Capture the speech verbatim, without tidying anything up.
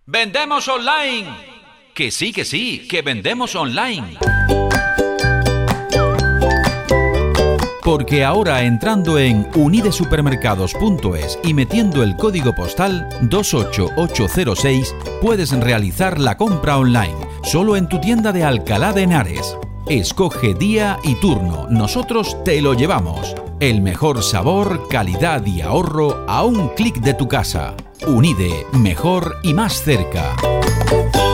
¡Vendemos online! Que sí, que sí, que vendemos online. Porque ahora entrando en unidesupermercados punto es y metiendo el código postal dos ocho ocho cero seis puedes realizar la compra online, solo en tu tienda de Alcalá de Henares. Escoge día y turno, nosotros te lo llevamos. El mejor sabor, calidad y ahorro a un clic de tu casa. Unide, mejor y más cerca.